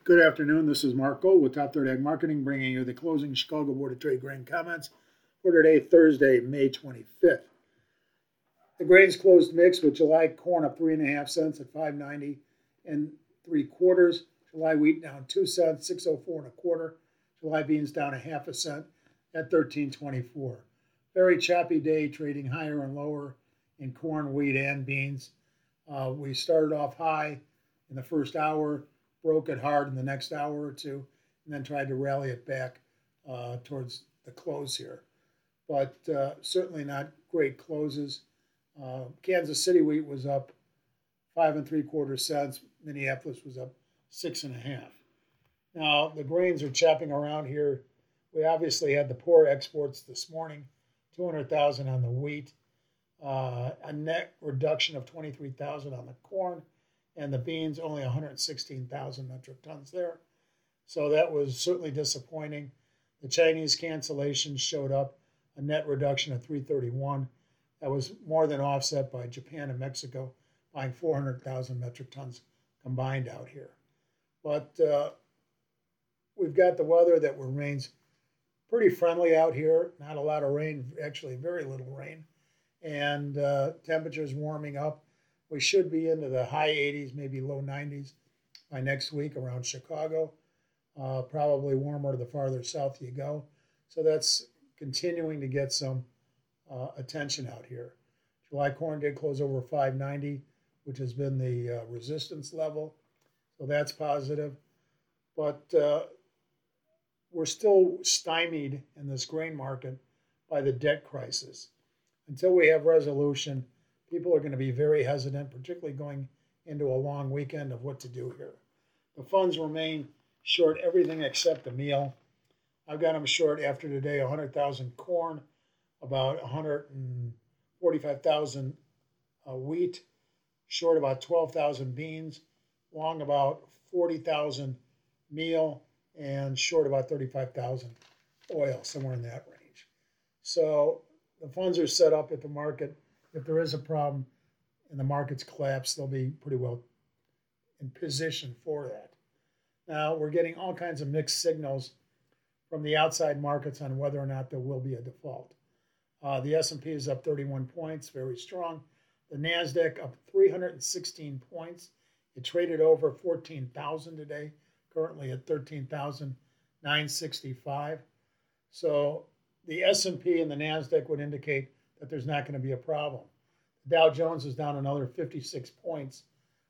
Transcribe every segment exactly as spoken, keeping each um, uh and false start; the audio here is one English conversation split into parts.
Good afternoon. This is Mark Gold with Top Third Ag Marketing, bringing you the closing Chicago Board of Trade grain comments for today, Thursday, May twenty-fifth. The grains closed mixed with July corn up three and a half cents at five ninety and three quarters. July wheat down two cents, six oh four and a quarter. July beans down a half a cent at thirteen twenty-four. Very choppy day, trading higher and lower in corn, wheat, and beans. Uh, we started off high in the first hour, broke it hard in the next hour or two, and then tried to rally it back uh, towards the close here. But uh, certainly not great closes. Uh, Kansas City wheat was up five and three quarter cents. Minneapolis was up six and a half. Now the grains are chopping around here. We obviously had the poor exports this morning, two hundred thousand on the wheat, uh, a net reduction of twenty-three thousand on the corn, and the beans only one hundred sixteen thousand metric tons there. So that was certainly disappointing. The Chinese cancellations showed up, a net reduction of three thirty-one. That was more than offset by Japan and Mexico buying four hundred thousand metric tons combined out here. But uh, we've got the weather that remains pretty friendly out here. Not a lot of rain, actually very little rain. And uh, temperatures warming up. We should be into the high eighties, maybe low nineties by next week around Chicago. Uh, probably warmer the farther south you go. So that's continuing to get some uh, attention out here. July corn did close over five ninety, which has been the uh, resistance level. So that's positive. But uh, we're still stymied in this grain market by the debt crisis. Until we have resolution, people are going to be very hesitant, particularly going into a long weekend, of what to do here. The funds remain short everything except the meal. I've got them short after today one hundred thousand corn, about one hundred forty-five thousand uh, wheat, short about twelve thousand beans, long about forty thousand meal, and short about thirty-five thousand oil, somewhere in that range. So the funds are set up at the market. If there is a problem and the markets collapse, they'll be pretty well in position for that. Now, we're getting all kinds of mixed signals from the outside markets on whether or not there will be a default. Uh, the S and P is up thirty-one points, very strong. The NASDAQ up three hundred sixteen points. It traded over fourteen thousand today, currently at thirteen thousand nine hundred sixty-five. So the S and P and the NASDAQ would indicate that there's not going to be a problem. The Dow Jones is down another fifty-six points,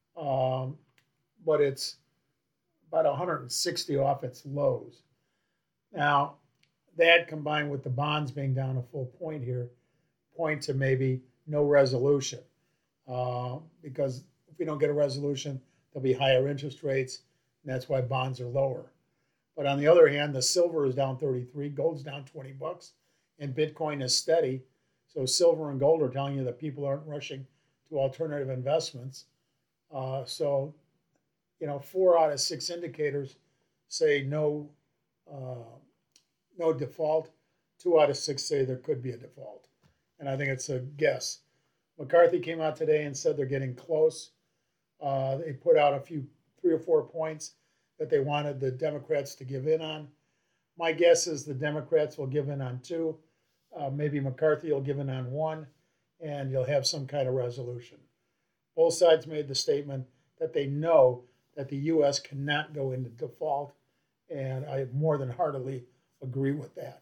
um, but it's about one hundred sixty off its lows. Now, that combined with the bonds being down a full point here, point to maybe no resolution. Uh, because if we don't get a resolution, there'll be higher interest rates, and that's why bonds are lower. But on the other hand, the silver is down thirty-three, gold's down twenty bucks, and Bitcoin is steady. So silver and gold are telling you that people aren't rushing to alternative investments. Uh, so, you know, four out of six indicators say no, uh, no default. Two out of six say there could be a default. And I think it's a guess. McCarthy came out today and said they're getting close. Uh, they put out a few, three or four points that they wanted the Democrats to give in on. My guess is the Democrats will give in on two. Uh, maybe McCarthy will give in on one, and you'll have some kind of resolution. Both sides made the statement that they know that the U S cannot go into default, and I more than heartily agree with that.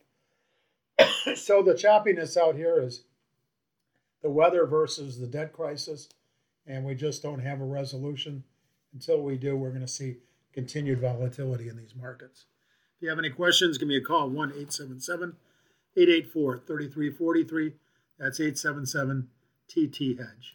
So the choppiness out here is the weather versus the debt crisis, and we just don't have a resolution. Until we do, we're going to see continued volatility in these markets. If you have any questions, give me a call, one eight seven seven, eight eight four, three three four three. That's eight seven seven T T Hedge.